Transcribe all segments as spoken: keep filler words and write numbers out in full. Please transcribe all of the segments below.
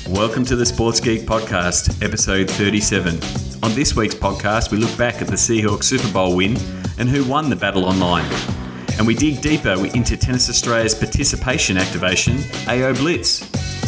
Welcome to the Sports Geek Podcast, episode thirty-seven. On this week's podcast, we look back at the Seahawks Super Bowl win and who won the battle online. And we dig deeper into Tennis Australia's participation activation, A O Blitz.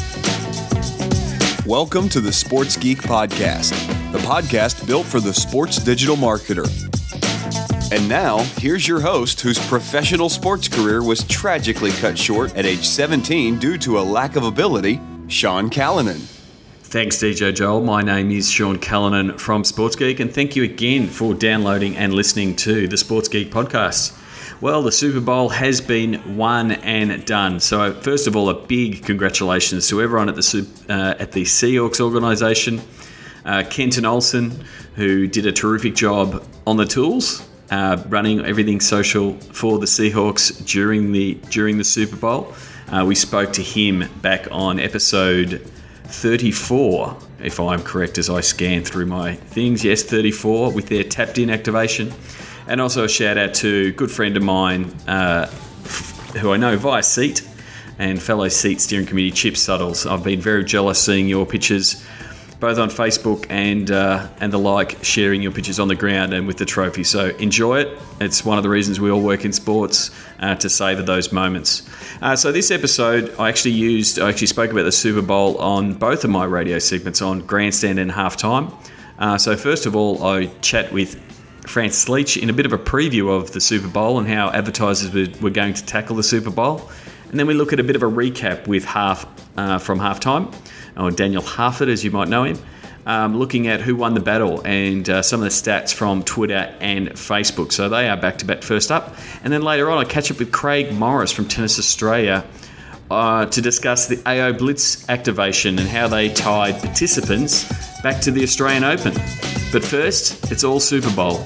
Welcome to the Sports Geek Podcast, the podcast built for the sports digital marketer. And now, here's your host whose professional sports career was tragically cut short at age seventeen due to a lack of ability, Sean Callanan. Thanks, D J Joel. My name is Sean Callanan from Sports Geek, and thank you again for downloading and listening to the Sports Geek Podcast. Well, the Super Bowl has been won and done. So, first of all, a big congratulations to everyone at the uh, at the Seahawks organisation. Uh, Kenton Olsen, who did a terrific job on the tools, uh, running everything social for the Seahawks during the during the Super Bowl. Uh, we spoke to him back on episode thirty-four, if I'm correct, as I scan through my things. Yes, thirty-four, with their tapped-in activation. And also a shout-out to a good friend of mine, uh, who I know via Seat, and fellow Seat Steering Committee, Chip Suttles. I've been very jealous seeing your pictures, both on Facebook and uh, and the like, sharing your pictures on the ground and with the trophy. So enjoy it. It's one of the reasons we all work in sports, uh, to savour those moments. Uh, so this episode, I actually used, I actually spoke about the Super Bowl on both of my radio segments, on Grandstand and Halftime. Uh, so first of all, I chat with Francis Leach in a bit of a preview of the Super Bowl and how advertisers were, were going to tackle the Super Bowl. And then we look at a bit of a recap with Half uh, from Halftime, or Daniel Harford, as you might know him, um, looking at who won the battle and uh, some of the stats from Twitter and Facebook. So they are back-to-back first up. And then later on, I catch up with Craig Morris from Tennis Australia uh, to discuss the A O Blitz activation and how they tied participants back to the Australian Open. But first, it's all Super Bowl.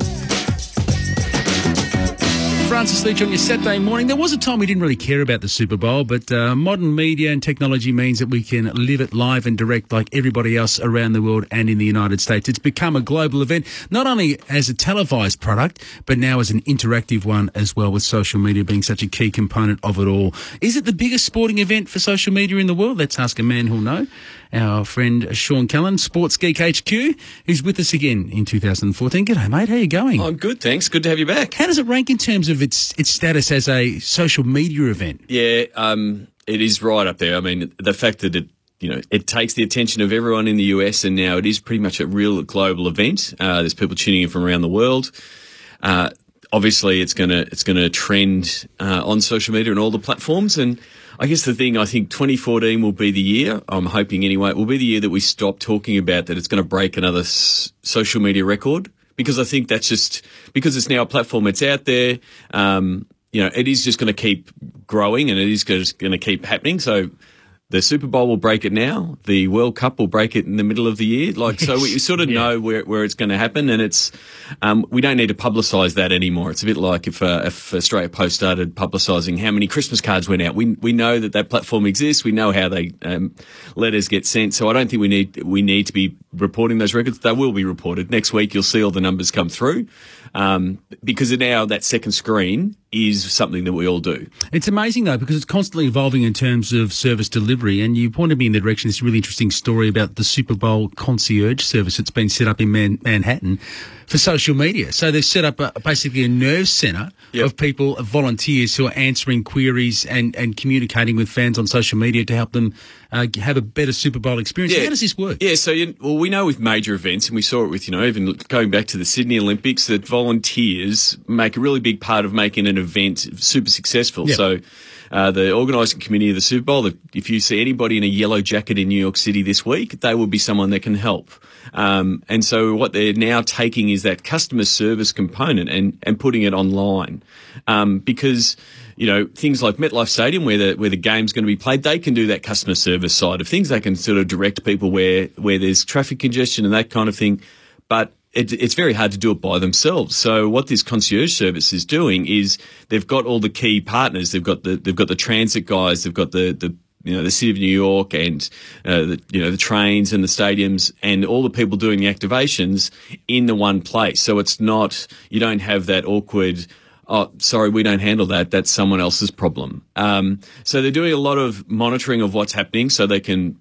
Francis Leach on your Saturday morning. There was a time we didn't really care about the Super Bowl, but uh, modern media and technology means that we can live it live and direct like everybody else around the world and in the United States. It's become a global event, not only as a televised product, but now as an interactive one as well, with social media being such a key component of it all. Is it the biggest sporting event for social media in the world? Let's ask a man who'll know. Our friend Sean Callanan, Sports Geek H Q, who's with us again in two thousand fourteen. G'day, mate. How are you going? I'm good, thanks. Good to have you back. How does it rank in terms of its its status as a social media event? Yeah, um, it is right up there. I mean, the fact that it, you know, it takes the attention of everyone in the U S, and now it is pretty much a real global event. Uh, there's people tuning in from around the world. Uh, obviously, it's gonna it's gonna trend uh, on social media and all the platforms. And I guess the thing, I think twenty fourteen will be the year, I'm hoping anyway, it will be the year that we stop talking about that it's going to break another s- social media record, because I think that's just, because it's now a platform, it's out there, um, you know, it is just going to keep growing and it is going to keep happening. So the Super Bowl will break it now. The World Cup will break it in the middle of the year. Like, so we sort of yeah. know where, where it's going to happen, and it's, um, we don't need to publicise that anymore. It's a bit like if, uh, if Australia Post started publicising how many Christmas cards went out. We, we know that that platform exists. We know how they, um, letters get sent. So I don't think we need, we need to be reporting those records. They will be reported. Next week, you'll see all the numbers come through. Um, because now that second screen is something that we all do. It's amazing, though, because it's constantly evolving in terms of service delivery, and you pointed me in the direction of this really interesting story about the Super Bowl concierge service that's been set up in Man- Manhattan for social media. So they've set up a, basically a nerve centre yep. of people, of volunteers who are answering queries and, and communicating with fans on social media to help them uh, have a better Super Bowl experience. Yeah. How does this work? Yeah, so you, well, we know with major events, and we saw it with, you know, even going back to the Sydney Olympics, that volunteers make a really big part of making an event super successful. Yep. So uh, the organising committee of the Super Bowl, if you see anybody in a yellow jacket in New York City this week, they will be someone that can help. Um, and so what they're now taking is that customer service component and, and putting it online. Um, because, you know, things like MetLife Stadium, where the, where the game's going to be played, they can do that customer service side of things. They can sort of direct people where, where there's traffic congestion and that kind of thing. But it, it's very hard to do it by themselves. So what this concierge service is doing is they've got all the key partners. They've got the, they've got the transit guys. They've got the, the, you know, the City of New York and, uh, the, you know, the trains and the stadiums and all the people doing the activations in the one place. So it's not, you don't have that awkward, oh, sorry, we don't handle that. That's someone else's problem. Um, so they're doing a lot of monitoring of what's happening so they can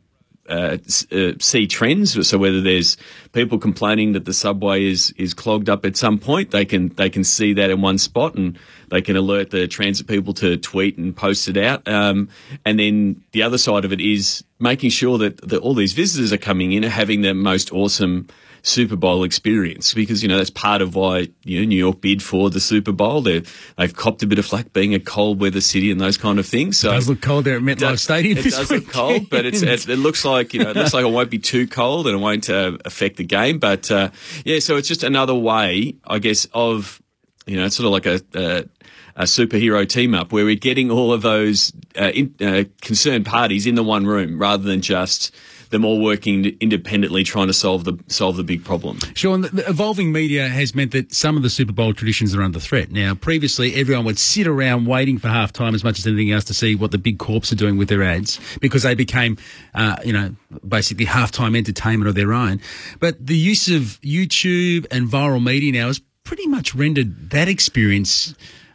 uh, uh, see trends. So whether there's people complaining that the subway is is clogged up at some point, they can they can see that in one spot, and they can alert the transit people to tweet and post it out. Um, and then the other side of it is making sure that, that all these visitors are coming in and having the most awesome Super Bowl experience, because, you know, that's part of why, you know, New York bid for the Super Bowl. They've, they've copped a bit of flack being a cold weather city and those kind of things. So it does look cold there at MetLife Stadium. It does look cold, but it's, it, it looks like, you know, it looks like it won't be too cold and it won't uh, affect the game. But, uh, yeah, so it's just another way, I guess, of, you know, it's sort of like a, a, a superhero team up where we're getting all of those uh, in, uh, concerned parties in the one room rather than just them all working independently trying to solve the solve the big problem. Sean, the evolving media has meant that some of the Super Bowl traditions are under threat. Now, previously, everyone would sit around waiting for halftime as much as anything else to see what the big corps are doing with their ads, because they became, uh, you know, basically halftime entertainment of their own. But the use of YouTube and viral media now has pretty much rendered that experience,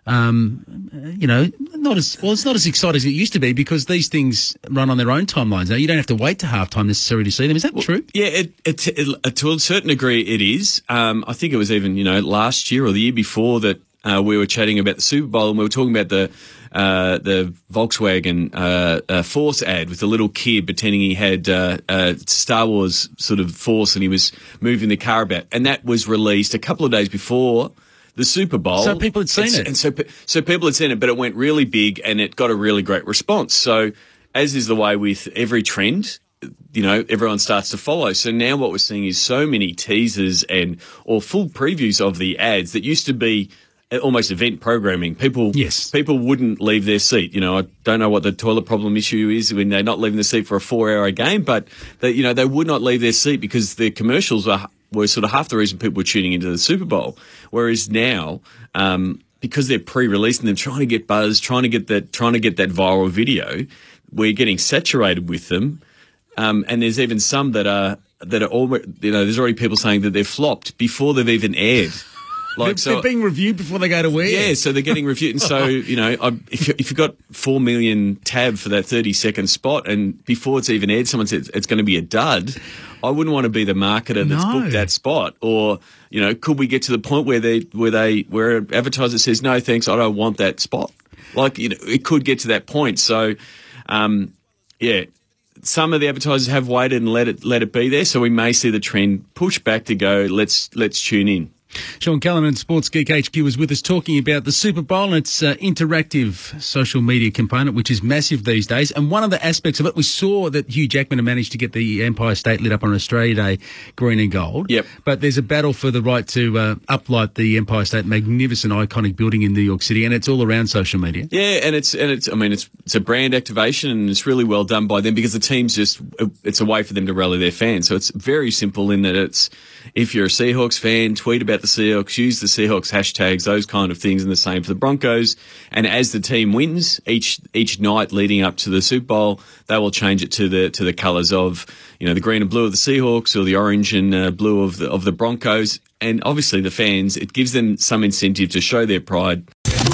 um, you know, not as well. It's not as exciting as it used to be, because these things run on their own timelines now. You don't have to wait to halftime necessarily to see them. Is that well, true? Yeah, it, it, it, to a certain degree, it is. Um, I think it was even, you know, last year or the year before that uh, we were chatting about the Super Bowl, and we were talking about the uh, the Volkswagen uh, uh, Force ad with the little kid pretending he had uh, uh, Star Wars sort of Force, and he was moving the car about, and that was released a couple of days before the Super Bowl. So people had seen it's, it. And so, so people had seen it, but it went really big and it got a really great response. So as is the way with every trend, you know, everyone starts to follow. So now what we're seeing is so many teasers and or full previews of the ads that used to be almost event programming. People, yes. people wouldn't leave their seat. You know, I don't know what the toilet problem issue is when they're not leaving the seat for a four-hour game, but they, you know, they would not leave their seat because the commercials are were sort of half the reason people were tuning into the Super Bowl. Whereas now, um, because they're pre-releasing them, trying to get buzz, trying to get that, trying to get that viral video, we're getting saturated with them. Um, and there's even some that are that are all, you know, there's already people saying that they've flopped before they've even aired. Like, they're, so, they're being reviewed before they go to air. Yeah, so they're getting reviewed. And so, you know, I, if, you, if you've got four million tab for that thirty-second spot and before it's even aired, someone says it's going to be a dud, I wouldn't want to be the marketer that's no. booked that spot. Or, you know, could we get to the point where they where they where an advertiser says, no, thanks, I don't want that spot? Like, you know, it could get to that point. So, um, yeah, some of the advertisers have waited and let it let it be there. So we may see the trend push back to go, let's let's tune in. Sean Callanan, Sports Geek H Q, was with us talking about the Super Bowl and its uh, interactive social media component, which is massive these days. And one of the aspects of it, we saw that Hugh Jackman had managed to get the Empire State lit up on Australia Day, green and gold. Yep. But there's a battle for the right to uh, uplight the Empire State, magnificent, iconic building in New York City, and it's all around social media. Yeah, and it's and it's. I mean, it's it's a brand activation, and it's really well done by them because the team's just it's a way for them to rally their fans. So it's very simple in that it's if you're a Seahawks fan, tweet about the Seahawks, use the Seahawks hashtags, those kind of things, and the same for the Broncos. And as the team wins each each night leading up to the Super Bowl, they will change it to the to the colours of, you know, the green and blue of the Seahawks or the orange and uh, blue of the of the Broncos. And obviously the fans, it gives them some incentive to show their pride.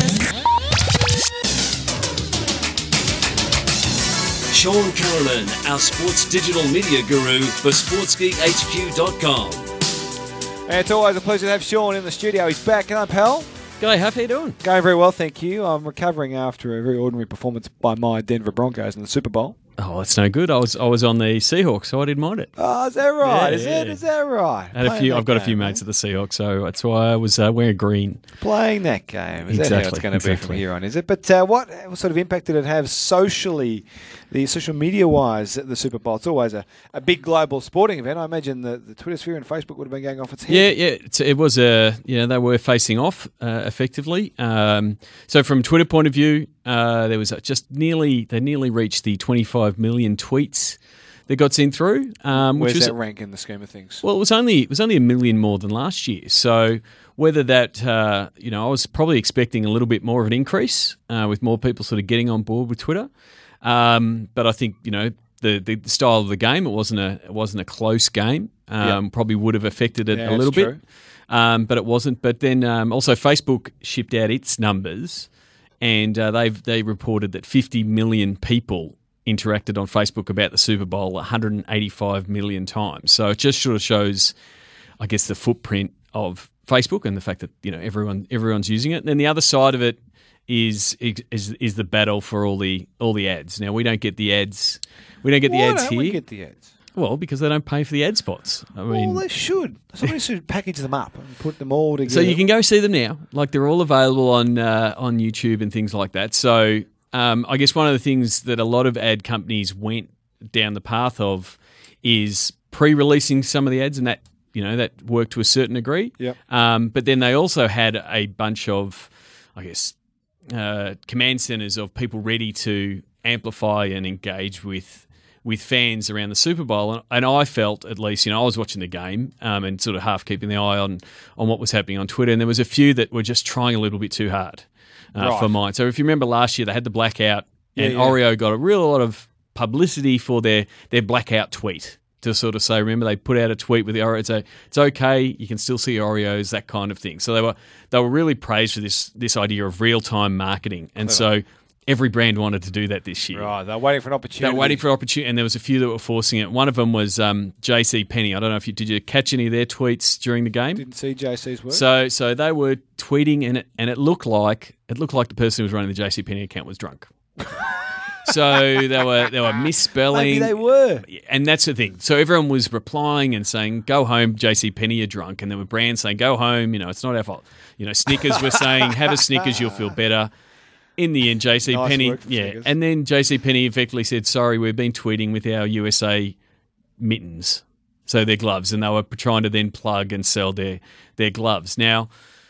Sean Callanan, our sports digital media guru for sports geek H Q dot com. And it's always a pleasure to have Sean in the studio. He's back. G'day, pal. G'day, Huff. How you doing? Going very well, thank you. I'm recovering after a very ordinary performance by my Denver Broncos in the Super Bowl. Oh, that's no good. I was I was on the Seahawks, so I didn't mind it. Oh, is that right? Yeah, is yeah. it? Is that right? I had a few. I've got game, a few mates eh? at the Seahawks, so that's why I was uh, wearing green. Playing that game. Is exactly, that how it's going to exactly. be from here on, is it? But uh, what sort of impact did it have socially, the social media-wise, at the Super Bowl? It's always a, a big global sporting event. I imagine the, the Twitter sphere and Facebook would have been going off its head. Yeah, yeah. It's, it was a, you know, they were facing off uh, effectively. Um, so from a Twitter point of view, uh, there was just nearly, they nearly reached the twenty-five million tweets that got sent through. Um, Where's which was, that rank in the scheme of things? Well, it was only it was only a million more than last year. So whether that, uh, you know, I was probably expecting a little bit more of an increase uh, with more people sort of getting on board with Twitter. Um, but I think, you know, the, the style of the game, it wasn't a it wasn't a close game. Um, yep. Probably would have affected it yeah, a little true. bit, um, but it wasn't. But then um, also Facebook shipped out its numbers, and uh, they've they reported that fifty million people interacted on Facebook about the Super Bowl one hundred eighty-five million times. So it just sort of shows, I guess, the footprint of Facebook and the fact that, you know, everyone everyone's using it. And then the other side of it is is is the battle for all the all the ads. Now we don't get the ads. We don't get the Why ads don't here. we get the ads? Well, because they don't pay for the ad spots. I mean, Well, they should. Somebody should package them up and put them all together. so you can go see them now. Like they're all available on uh, on YouTube and things like that. So um, I guess one of the things that a lot of ad companies went down the path of is pre-releasing some of the ads, and that, you know, that worked to a certain degree. Yep. Um, but then they also had a bunch of, I guess, uh, command centers of people ready to amplify and engage with with fans around the Super Bowl. And, and I felt, at least, you know, I was watching the game um, and sort of half keeping the eye on, on what was happening on Twitter, and there was a few that were just trying a little bit too hard uh, Right. for mine. So if you remember last year, they had the blackout, and Yeah, yeah. Oreo got a real lot of publicity for their, their blackout tweet to sort of say, remember, they put out a tweet with the Oreo, say, it's okay, you can still see Oreos, that kind of thing. So they were they were really praised for this this idea of real-time marketing. And so every brand wanted to do that this year. Right, they're waiting for an opportunity. They were waiting for an opportunity, and there was a few that were forcing it. One of them was um, J C Penney. I don't know if you did you catch any of their tweets during the game. Didn't see J C's work. So so they were tweeting, and it and it looked like it looked like the person who was running the J C Penney account was drunk. So they were they were misspelling. Maybe they were. And that's the thing. So everyone was replying and saying, "Go home, J C Penney, you're drunk." And there were brands saying, "Go home, you know, it's not our fault." You know, Snickers were saying, "Have a Snickers, you'll feel better." In the end, J C Nice Penney, work from yeah, Snickers. and then J C Penney effectively said, "Sorry, we've been tweeting with our U S A mittens, so their gloves," and they were trying to then plug and sell their their gloves. Now,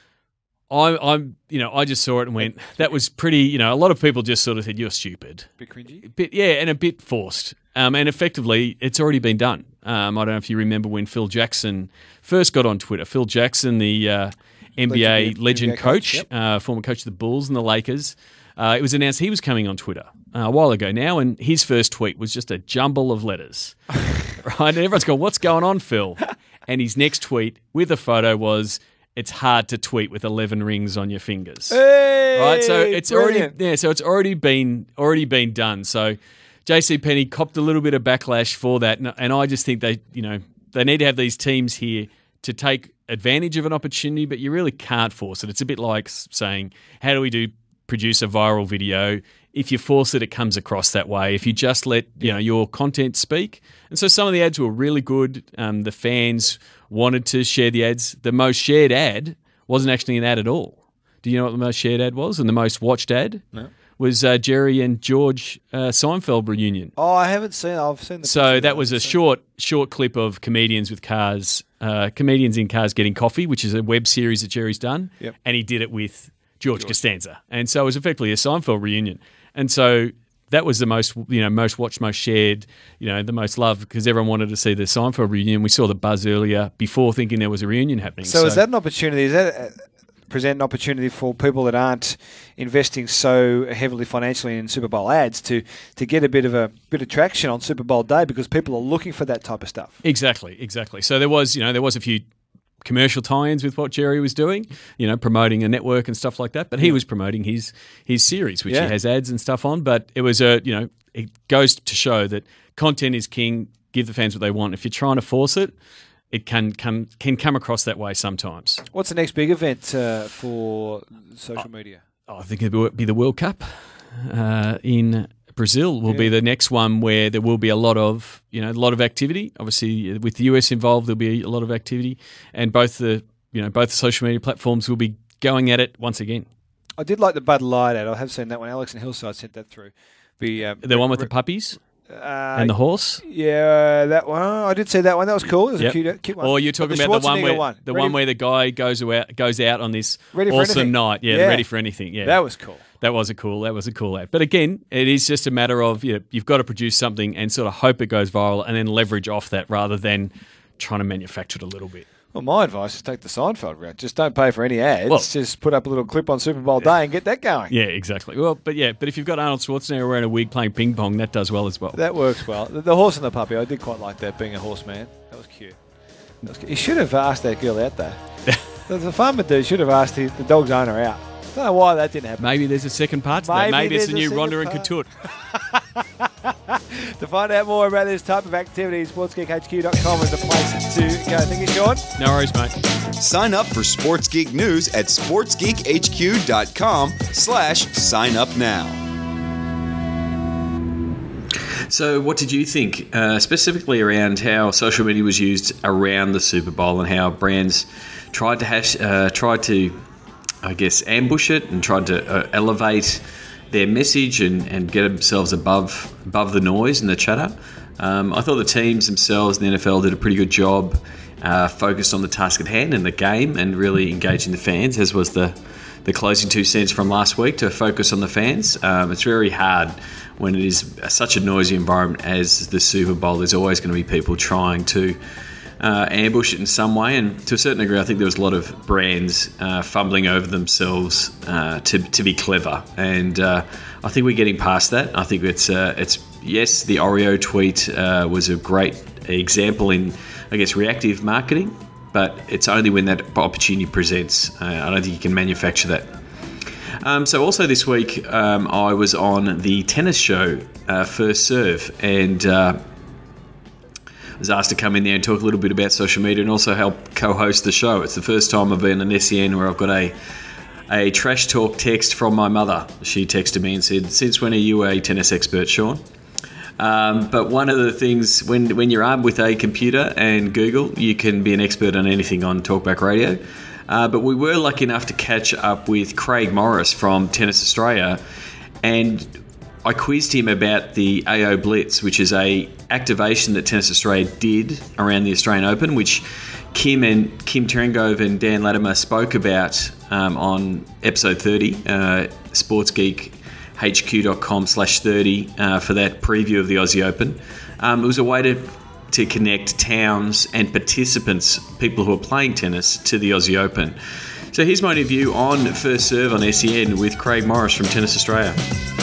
I, I'm, you know, I just saw it and went, "That was pretty." You know, a lot of people just sort of said, "You're stupid." Bit cringy. Bit, yeah, and a bit forced. Um, and effectively, it's already been done. Um, I don't know if you remember when Phil Jackson first got on Twitter. Phil Jackson, the uh, N B A Legend- legend N B A coach, coach, yep. uh, former coach of the Bulls and the Lakers, uh, it was announced he was coming on Twitter uh, a while ago now, and his first tweet was just a jumble of letters. Right? And everyone's going, "What's going on, Phil?" And his next tweet with a photo was, "It's hard to tweet with eleven rings on your fingers." Hey, Right, so it's brilliant. already yeah, so it's already been already been done. So J C Penney copped a little bit of backlash for that, and, and I just think they, you know, they need to have these teams here to take advantage of an opportunity, but you really can't force it. It's a bit like saying, how do we do produce a viral video? If you force it, it comes across that way. If you just let you know your content speak, and so some of the ads were really good. Um, the fans wanted to share the ads. The most shared ad wasn't actually an ad at all. Do you know what the most shared ad was and the most watched ad? No. Was uh, Jerry and George uh, Seinfeld reunion. Oh, I haven't seen. I've seen the. So picture, that but was I a haven't seen short, short clip of comedians with cars, uh, comedians in cars getting coffee, which is a web series that Jerry's done, Yep. and he did it with George, Costanza, and so it was effectively a Seinfeld reunion, and so that was the most, you know, most watched, most shared, you know, the most loved because everyone wanted to see the Seinfeld reunion. We saw the buzz earlier before thinking there was a reunion happening. So, is that an opportunity? Is that uh, present an opportunity for people that aren't investing so heavily financially in Super Bowl ads to to get a bit of a bit of traction on Super Bowl day because people are looking for that type of stuff? Exactly, exactly. So there was, you know, there was a few commercial tie-ins with what Jerry was doing, you know, promoting a network and stuff like that. But he was promoting his his series, which Yeah. he has ads and stuff on. But it was a, you know, it goes to show that content is king. Give the fans what they want. If you're trying to force it, it can come can come across that way sometimes. What's the next big event uh, for social media? Oh, I think it will be the World Cup uh, in Brazil. Will be the next one where there will be a lot of you know a lot of activity. Obviously, with the U S involved, there'll be a lot of activity, and both the you know both the social media platforms will be going at it once again. I did like the Bud Light ad. I have seen that one. Alex and Hillside sent that through. The uh, The one with the puppies uh, and the horse. Yeah, that one. I did see that one. That was cool. It was Yep. a cute, cute one. Or you're talking But about the one Schwarzenegger where the Ready one for- where the guy goes out goes out on this Ready for awesome anything. night. Yeah, Yeah. ready for anything. Yeah, That was cool. That was a cool. That was a cool ad. But again, it is just a matter of you know, you've got to produce something and sort of hope it goes viral, and then leverage off that rather than trying to manufacture it a little bit. Well, my advice is take the Seinfeld route. Just don't pay for any ads. Well- just put up a little clip on Super Bowl day and get that going. Yeah, exactly. Well, but yeah, but if you've got Arnold Schwarzenegger wearing a wig playing ping pong, that does well as well. That works well. The, the horse and the puppy, I did quite like that, being a horseman. That was cute. That was cute. He should have asked that girl out, though. the, the farmer dude should have asked his, the dog's owner out. Don't know why that didn't happen. Maybe there's a second part to that. Maybe Maybe it's there's the a new Ronda second and part. Couture. To find out more about this type of activity, sports geek h q dot com is the place to go. Thank you, Sean. No worries, mate. Sign up for Sports Geek News at sports geek h q dot com slash sign up now. So what did you think, uh, specifically around how social media was used around the Super Bowl and how brands tried to hash, uh, tried to, I guess, ambush it and tried to uh, elevate their message and, and get themselves above above the noise and the chatter? Um, I thought the teams themselves in the N F L did a pretty good job, uh, focused on the task at hand and the game and really engaging the fans, as was the, the closing two cents from last week, to focus on the fans. Um, it's very hard when it is such a noisy environment as the Super Bowl. There's always going to be people trying to uh, ambush it in some way, and to a certain degree I think there was a lot of brands uh, fumbling over themselves uh, to, to be clever, and uh, I think we're getting past that. I think it's, uh, it's yes, the Oreo tweet uh, was a great example in, I guess, reactive marketing, but it's only when that opportunity presents. Uh, I don't think you can manufacture that. Um, so also this week, um, I was on the tennis show, uh, First Serve, and uh, was asked to come in there and talk a little bit about social media and also help co-host the show. It's the first time I've been on S E N where I've got a a trash talk text from my mother. She texted me and said, "Since when are you a tennis expert, Sean?" Um, but one of the things, when when you're armed with a computer and Google, you can be an expert on anything on Talkback Radio. Uh, but we were lucky enough to catch up with Craig Morris from Tennis Australia, and I quizzed him about the A O Blitz, which is a activation that Tennis Australia did around the Australian Open, which Kim and Kim Terengove and Dan Latimer spoke about um, on episode thirty, uh, sportsgeek h q dot com slash thirty uh, for that preview of the Aussie Open. Um, it was a way to to connect towns and participants, people who are playing tennis, to the Aussie Open. So here's my interview on First Serve on S E N with Craig Morris from Tennis Australia.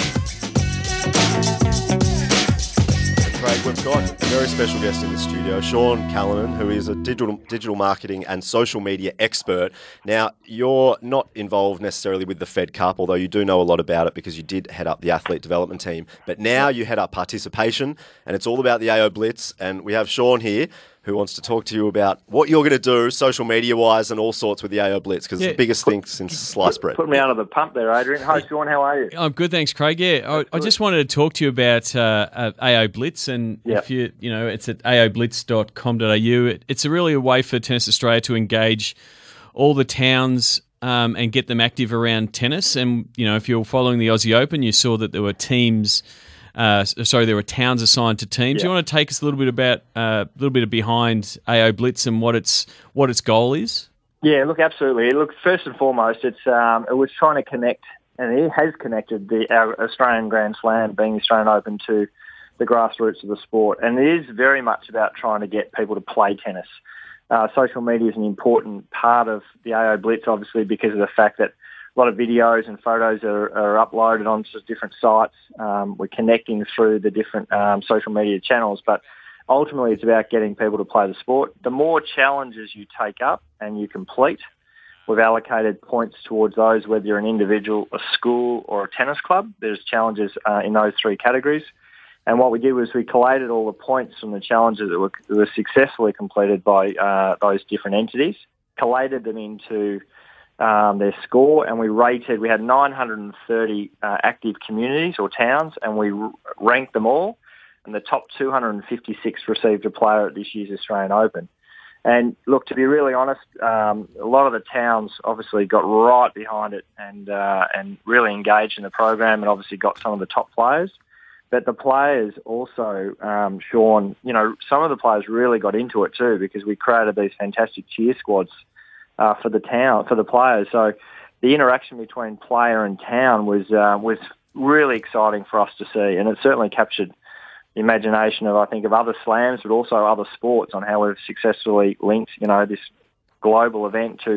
Craig, we've got a very special guest in the studio, Sean Callanan, who is a digital digital marketing and social media expert. Now, you're not involved necessarily with the Fed Cup, although you do know a lot about it because you did head up the athlete development team. But now you head up participation, and it's all about the A O Blitz. And we have Sean here, who wants to talk to you about what you're going to do social media-wise and all sorts with the A O Blitz, because Yeah. it's the biggest thing since sliced bread. Put me under the pump there, Adrian. Hi, Sean. How are you? I'm good, thanks, Craig. Yeah, I, I just wanted to talk to you about uh, uh, A O Blitz, and Yep. if you, you know, it's at a o blitz dot com dot a u. It, it's a really a way for Tennis Australia to engage all the towns um, and get them active around tennis. And you know, if you're following the Aussie Open, you saw that there were teams. Uh, sorry, there were towns assigned to teams. Yep. You want to take us a little bit about uh, a little bit of behind A O Blitz and what its what its goal is? Yeah, look, absolutely. Look, first and foremost, it's um, it was trying to connect, and it has connected the our Australian Grand Slam, being the Australian Open, to the grassroots of the sport. And it is very much about trying to get people to play tennis. Uh, social media is an important part of the A O Blitz, obviously, because of the fact that a lot of videos and photos are, are uploaded onto different sites. Um, we're connecting through the different um, social media channels, but ultimately it's about getting people to play the sport. The more challenges you take up and you complete, we've allocated points towards those, whether you're an individual, a school or a tennis club. There's challenges uh, in those three categories. And what we did was we collated all the points from the challenges that were, that were successfully completed by uh, those different entities, collated them into um, their score, and we rated, we had nine hundred thirty uh, active communities or towns, and we r- ranked them all, and the top two hundred fifty-six received a player at this year's Australian Open. And look, to be really honest, um, a lot of the towns obviously got right behind it and uh, and really engaged in the program, and obviously got some of the top players. But the players also, um, Sean, you know, some of the players really got into it too, because we created these fantastic cheer squads uh, for the town, for the players. So the interaction between player and town was uh, was really exciting for us to see, and it certainly captured the imagination of, I think, of other slams, but also other sports, on how we've successfully linked, you know, this global event to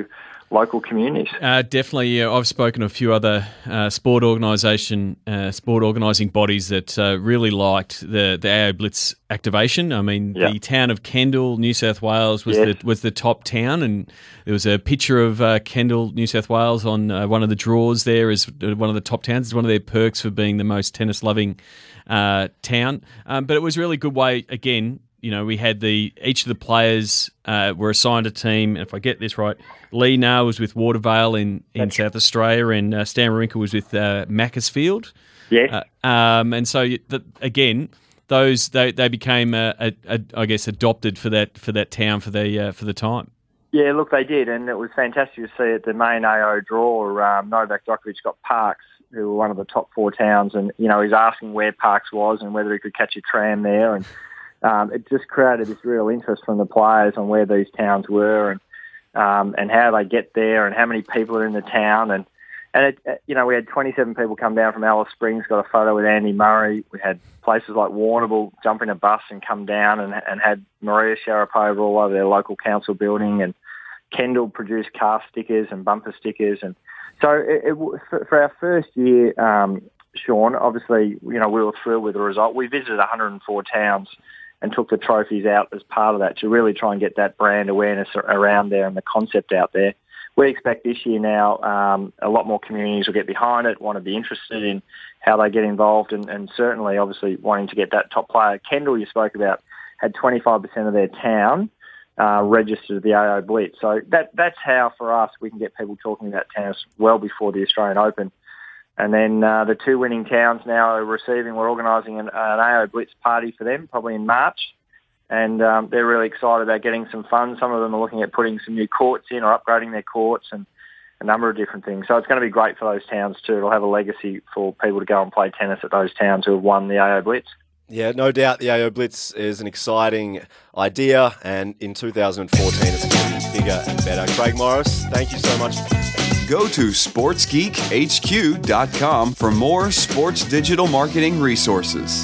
local communities. Uh, definitely, yeah. I've spoken to a few other uh, sport organisation, uh, sport organising bodies that uh, really liked the the A O Blitz activation. I mean, Yeah. the town of Kendall, New South Wales, was Yes. the was the top town, and there was a picture of uh, Kendall, New South Wales, on uh, one of the draws there as one of the top towns. It's one of their perks for being the most tennis loving uh, town. Um, but it was a really good way again. You know, we had the each of the players uh, were assigned a team. And if I get this right, Lee Na was with Watervale in, in South Australia, and uh, Stan Wawrinka was with uh, Macclesfield. Yes. Uh, um, and so, the, again, those they, they became, uh, a, a, I guess, adopted for that for that town for the uh, for the time. Yeah, look, they did, and it was fantastic to see at the main A O draw. Um, Novak Djokovic got Parks, who were one of the top four towns, and you know he's asking where Parks was and whether he could catch a tram there, and um, it just created this real interest from the players on where these towns were and um, and how they get there and how many people are in the town, and and it, you know we had twenty-seven people come down from Alice Springs, got a photo with Andy Murray. We had places like Warrnambool jump in a bus and come down and, and had Maria Sharapova all over their local council building, and Kendall produced car stickers and bumper stickers. And so it, it, for, for our first year, um, Sean, obviously, you know, we were thrilled with the result. We visited one hundred four towns and took the trophies out as part of that to really try and get that brand awareness around there and the concept out there. We expect this year now um, a lot more communities will get behind it, want to be interested in how they get involved, and, and certainly, obviously, wanting to get that top player. Kendall, you spoke about, had twenty-five percent of their town uh, registered the A O Blitz. So that that's how, for us, we can get people talking about tennis well before the Australian Open. And then uh, the two winning towns now are receiving, we're organising an, an A O Blitz party for them, probably in March. And um, they're really excited about getting some funds. Some of them are looking at putting some new courts in or upgrading their courts and a number of different things. So it's going to be great for those towns too. It'll have a legacy for people to go and play tennis at those towns who have won the A O Blitz. Yeah, no doubt the A O Blitz is an exciting idea, and in two thousand fourteen it's going to be bigger and better. Craig Morris, thank you so much. Go to sports geek h q dot com for more sports digital marketing resources.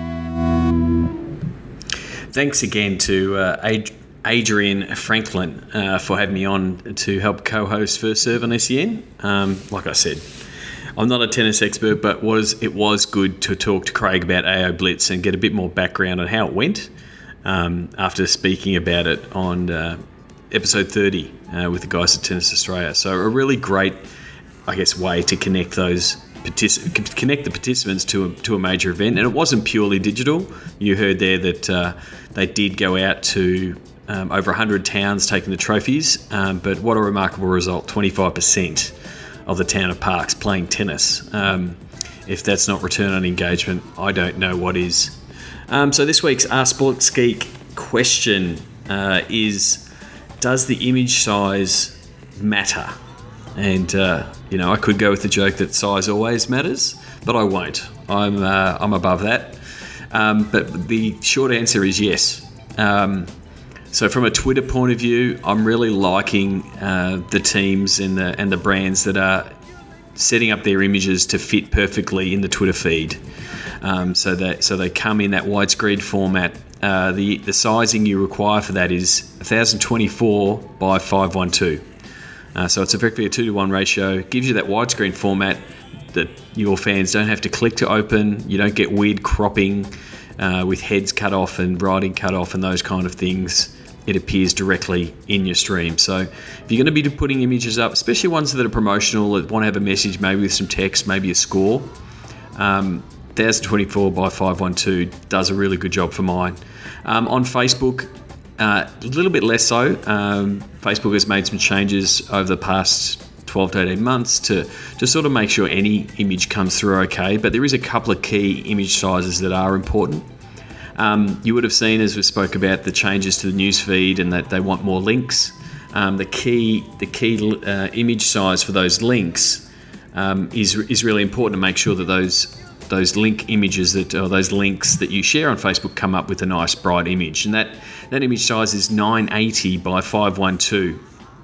Thanks again to uh, Ad- Adrian Franklin uh, for having me on to help co-host First Serve on S E N. Um, like I said, I'm not a tennis expert, but was it was good to talk to Craig about A O Blitz and get a bit more background on how it went um, after speaking about it on uh, episode thirty uh, with the guys at Tennis Australia. So a really great, I guess, way to connect those partic- connect the participants to a, to a major event. And it wasn't purely digital. You heard there that uh, they did go out to um, over one hundred towns taking the trophies, um, but what a remarkable result, twenty-five percent of the town of Parks playing tennis. Um, if that's not return on engagement, I don't know what is. Um, so this week's Ask Sports Geek question uh, is, does the image size matter? And, uh, you know, I could go with the joke that size always matters, but I won't. I'm uh, I'm above that. Um, but the short answer is yes. Um, so from a Twitter point of view, I'm really liking uh, the teams and the and the brands that are setting up their images to fit perfectly in the Twitter feed. Um, so that so they come in that widescreen format. Uh, the the sizing you require for that is one thousand twenty-four by five twelve. Uh, so it's effectively a two to one ratio. Gives you that widescreen format that your fans don't have to click to open. You don't get weird cropping uh, with heads cut off and writing cut off and those kind of things. It appears directly in your stream. So if you're going to be putting images up, especially ones that are promotional, that want to have a message, maybe with some text, maybe a score, um, one thousand twenty-four by five twelve does a really good job for mine. Um, on Facebook, Uh, a little bit less so. Um, Facebook has made some changes over the past twelve to eighteen months to, to sort of make sure any image comes through okay, but there is a couple of key image sizes that are important. Um, you would have seen, as we spoke about, the changes to the newsfeed and that they want more links. Um, the key the key uh, image size for those links um, is is really important to make sure that those those link images that or those links that you share on Facebook come up with a nice bright image, and that that image size is nine eighty by five twelve.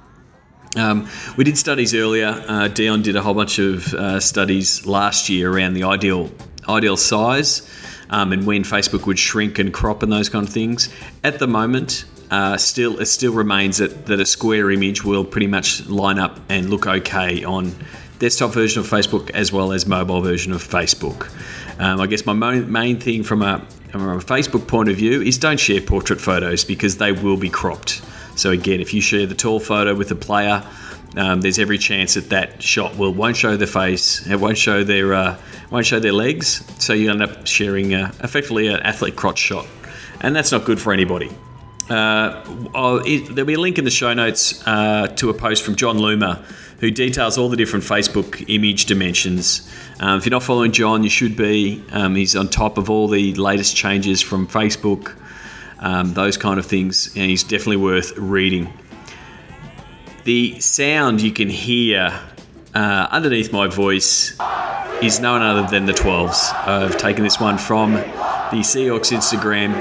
Um, we did studies earlier. Uh, Dion did a whole bunch of uh, studies last year around the ideal ideal size um, and when Facebook would shrink and crop and those kind of things. At the moment, uh, still it still remains that, that a square image will pretty much line up and look okay on desktop version of Facebook as well as mobile version of Facebook. Um, I guess my main, main thing from a, from a Facebook point of view is don't share portrait photos because they will be cropped. So again, if you share the tall photo with the player, um, there's every chance that that shot will won't show their face, it won't show their uh, won't show their legs. So you end up sharing uh, effectively an athlete crotch shot, and that's not good for anybody. Uh, it, there'll be a link in the show notes uh, to a post from John Loomer, who details all the different Facebook image dimensions. Um, if you're not following John, you should be. Um, he's on top of all the latest changes from Facebook, um, those kind of things, and he's definitely worth reading. The sound you can hear uh, underneath my voice is none other than the twelves. I've taken this one from the Seahawks Instagram.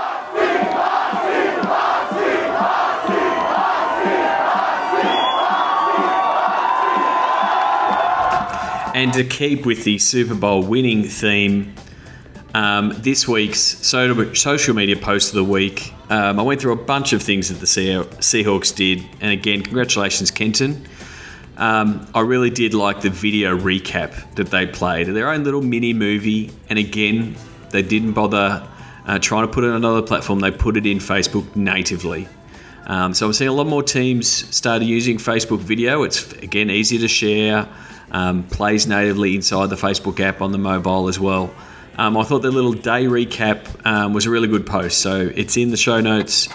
And to keep with the Super Bowl winning theme, um, this week's social media post of the week, um, I went through a bunch of things that the Seahawks did. And again, congratulations, Kenton. Um, I really did like the video recap that they played. Their own little mini movie. And again, they didn't bother uh, trying to put it on another platform. They put it in Facebook natively. Um, so I'm seeing a lot more teams started using Facebook video. It's, again, easier to share. Um, plays natively inside the Facebook app on the mobile as well. Um, I thought the little day recap um, was a really good post, so it's in the show notes.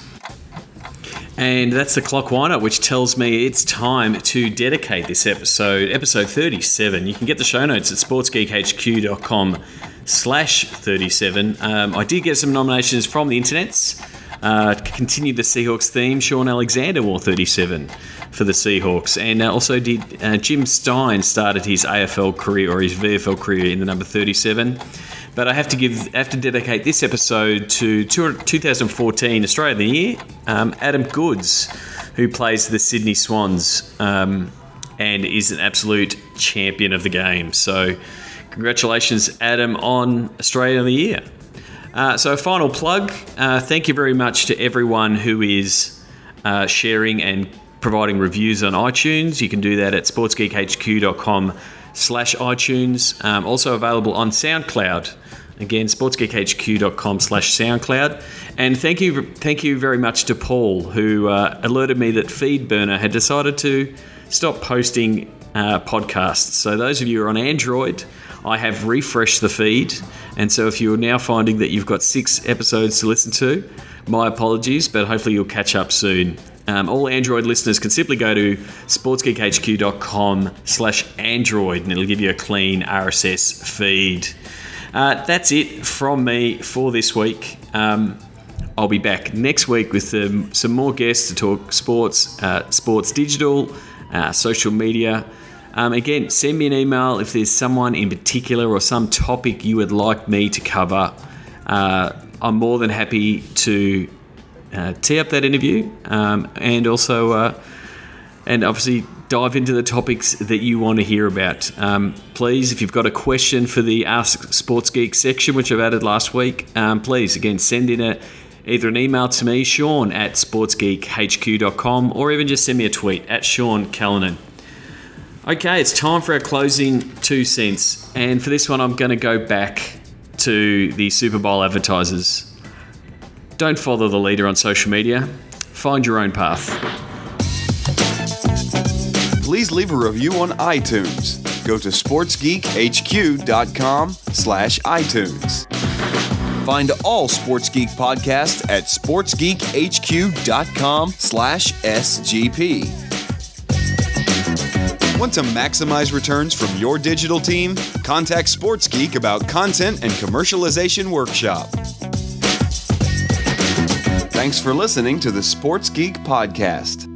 And that's the clock wind up, which tells me it's time to dedicate this episode, episode thirty-seven. You can get the show notes at sportsgeekhq.com slash 37. Um, I did get some nominations from the internets. Uh, to continue the Seahawks theme, Sean Alexander wore thirty-seven for the Seahawks, and uh, also did uh, Jim Stein started his A F L career or his V F L career in the number thirty-seven. But I have to give, have to dedicate this episode to two thousand fourteen Australia of the Year, um, Adam Goodes, who plays the Sydney Swans um, and is an absolute champion of the game. So, congratulations, Adam, on Australia of the Year. Uh, so, final plug. Uh, thank you very much to everyone who is uh, sharing and providing reviews on iTunes. You can do that at sportsgeekhq.com slash iTunes. Um, also available on SoundCloud. Again, sportsgeekhq.com slash SoundCloud. And thank you, thank you very much to Paul, who uh, alerted me that FeedBurner had decided to stop posting uh, podcasts. So those of you who are on Android, I have refreshed the feed, and so if you're now finding that you've got six episodes to listen to, my apologies, but hopefully you'll catch up soon. Um, all Android listeners can simply go to sportsgeekhq.com slash Android, and it'll give you a clean R S S feed. Uh, that's it from me for this week. Um, I'll be back next week with um, some more guests to talk sports, uh, sports digital, uh, social media. Um, again, send me an email if there's someone in particular or some topic you would like me to cover. Uh, I'm more than happy to uh, tee up that interview um, and also, uh, and obviously dive into the topics that you want to hear about. Um, please, if you've got a question for the Ask Sports Geek section, which I've added last week, um, please, again, send in a either an email to me, Sean at sportsgeekhq dot com, or even just send me a tweet at Sean Callanan. Okay, it's time for our closing two cents. And for this one, I'm going to go back to the Super Bowl advertisers. Don't follow the leader on social media. Find your own path. Please leave a review on iTunes. Go to sportsgeekhq.com slash iTunes. Find all Sports Geek podcasts at sportsgeekhq.com slash SGP. Want to maximize returns from your digital team? Contact Sports Geek about content and commercialization workshop. Thanks for listening to the Sports Geek Podcast.